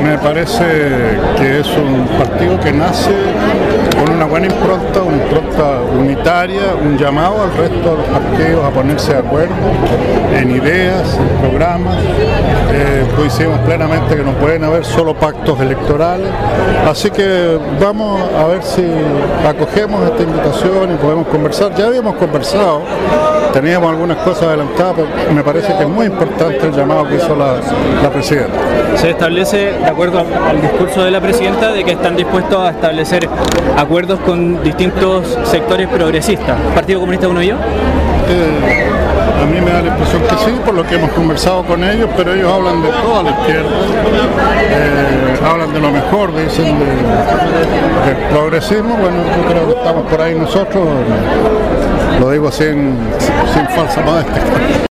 me parece que es un partido que nace con una buena impronta, una impronta unitaria, un llamado al resto de los partidos a ponerse de acuerdo en ideas, en programas. Coincidimos plenamente que no pueden haber solo pactos electorales, así que vamos a ver si acogemos esta invitación y podemos conversar. Ya habíamos conversado, teníamos algunas cosas adelantadas, pero me parece que es muy importante el llamado que hizo la presidenta. Se establece, de acuerdo al discurso de la presidenta, de que están dispuestos a establecer acuerdos con distintos sectores progresistas. ¿Partido Comunista Uno y Yo? A mí me da la impresión que sí, por lo que hemos conversado con ellos, pero ellos hablan de toda la izquierda, hablan de lo mejor, dicen del progresismo. Bueno, yo creo que estamos por ahí nosotros, lo digo sin falsa modestia.